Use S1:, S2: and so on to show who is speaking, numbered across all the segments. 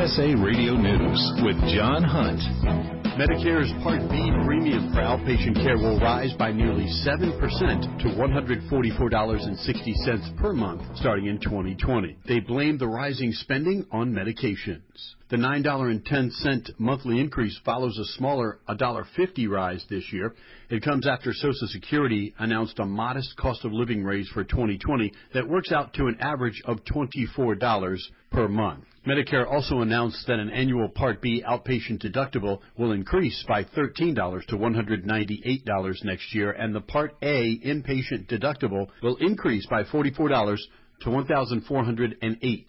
S1: USA Radio News with John Hunt.
S2: Medicare's Part B premium for outpatient care will rise by nearly 7% to $144.60 per month starting in 2020. They blame the rising spending on medications. The $9.10 monthly increase follows a smaller $1.50 rise this year. It comes after Social Security announced a modest cost of living raise for 2020 that works out to an average of $24 per month. Medicare also announced that an annual Part B outpatient deductible will increase by $13 to $198 next year, and the Part A inpatient deductible will increase by $44 to $1,408 in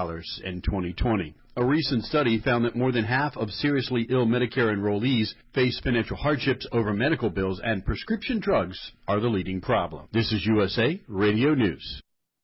S2: 2020. A recent study found that more than half of seriously ill Medicare enrollees face financial hardships over medical bills, and prescription drugs are the leading problem. This is USA Radio News.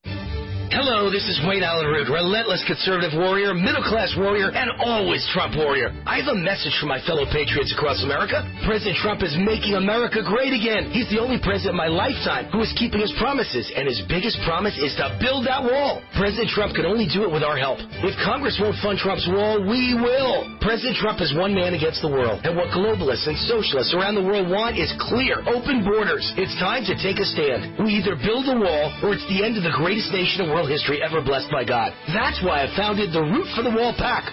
S3: Hello, this is Wayne Allen Root, relentless conservative warrior, middle-class warrior, and always Trump warrior. I have a message for my fellow patriots across America. President Trump is making America great again. He's the only president in my lifetime who is keeping his promises, and his biggest promise is to build that wall. President Trump can only do it with our help. If Congress won't fund Trump's wall, we will. President Trump is one man against the world, and what globalists and socialists around the world want is clear, open borders. It's time to take a stand. We either build a wall, or it's the end of the greatest nation in world history ever blessed by God. That's why I founded the Root for the Wall PAC.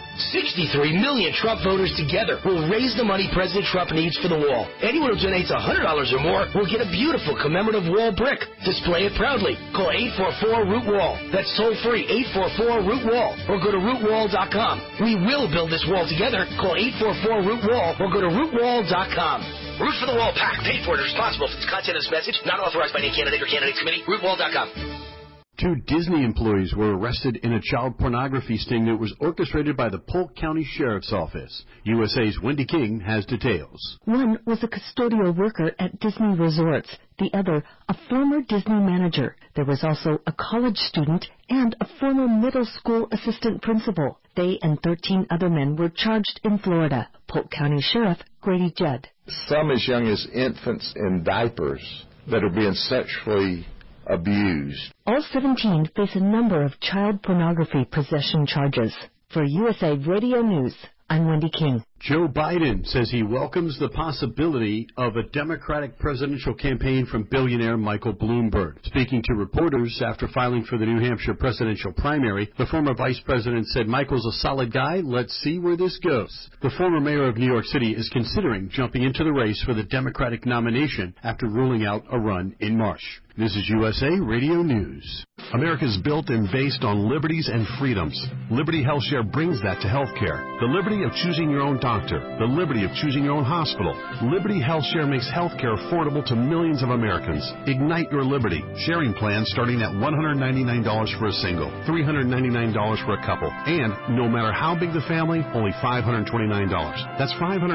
S3: 63 million Trump voters together will raise the money President Trump needs for the wall. Anyone who donates $100 or more will get a beautiful commemorative wall brick. Display it proudly. Call 844-ROOT-WALL. That's toll-free, 844-ROOT-WALL. Or go to rootwall.com. We will build this wall together. Call 844-ROOT-WALL or go to rootwall.com. Root for the Wall PAC. Paid for and responsible for the content of this message. Not authorized by any candidate or candidates committee. Rootwall.com.
S2: 2 Disney employees were arrested in a child pornography sting that was orchestrated by the Polk County Sheriff's Office. USA's Wendy King has details.
S4: One was a custodial worker at Disney resorts. The other, a former Disney manager. There was also a college student and a former middle school assistant principal. They and 13 other men were charged in Florida. Polk County Sheriff Grady Judd.
S5: Some as young as infants in diapers that are being sexually abused.
S4: All 17 face a number of child pornography possession charges. For USA Radio News, I'm Wendy King.
S2: Joe Biden says he welcomes the possibility of a Democratic presidential campaign from billionaire Michael Bloomberg. Speaking to reporters after filing for the New Hampshire presidential primary, the former vice president said Michael's a solid guy. Let's see where this goes. The former mayor of New York City is considering jumping into the race for the Democratic nomination after ruling out a run in March. This is USA Radio News.
S6: America's built and based on liberties and freedoms. Liberty HealthShare brings that to healthcare. The liberty of choosing your own doctor. The liberty of choosing your own hospital. Liberty HealthShare makes healthcare affordable to millions of Americans. Ignite your liberty. Sharing plans starting at $199 for a single, $399 for a couple, and no matter how big the family, only $529. That's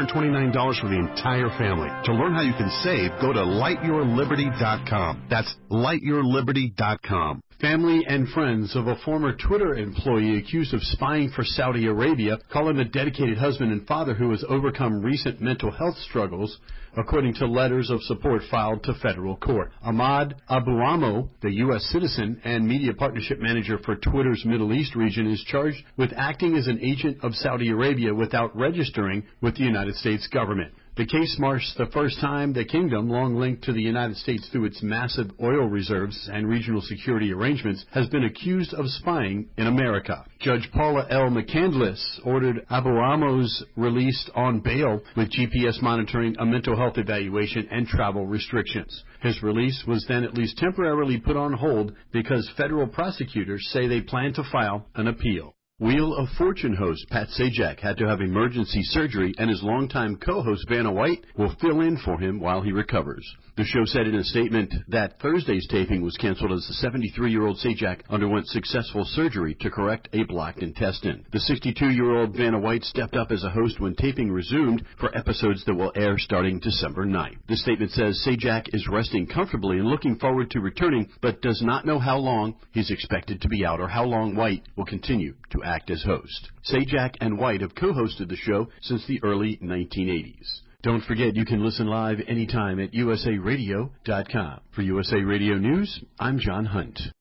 S6: $529 for the entire family. To learn how you can save, go to lightyourliberty.com. That's lightyourliberty.com.
S2: Family and friends of a former Twitter employee accused of spying for Saudi Arabia call him a dedicated husband and father who has overcome recent mental health struggles, according to letters of support filed to federal court. Ahmad Abuamo, the U.S. citizen and media partnership manager for Twitter's Middle East region, is charged with acting as an agent of Saudi Arabia without registering with the United States government. The case marks the first time the kingdom, long linked to the United States through its massive oil reserves and regional security arrangements, has been accused of spying in America. Judge Paula L. McCandless ordered Abuamo's released on bail with GPS monitoring, a mental health evaluation, and travel restrictions. His release was then at least temporarily put on hold because federal prosecutors say they plan to file an appeal. Wheel of Fortune host Pat Sajak had to have emergency surgery, and his longtime co-host Vanna White will fill in for him while he recovers. The show said in a statement that Thursday's taping was canceled as the 73-year-old Sajak underwent successful surgery to correct a blocked intestine. The 62-year-old Vanna White stepped up as a host when taping resumed for episodes that will air starting December 9th. The statement says Sajak is resting comfortably and looking forward to returning, but does not know how long he's expected to be out or how long White will continue to act as host. Sajak and White have co-hosted the show since the early 1980s. Don't forget you can listen live anytime at usaradio.com. For USA Radio News, I'm John Hunt.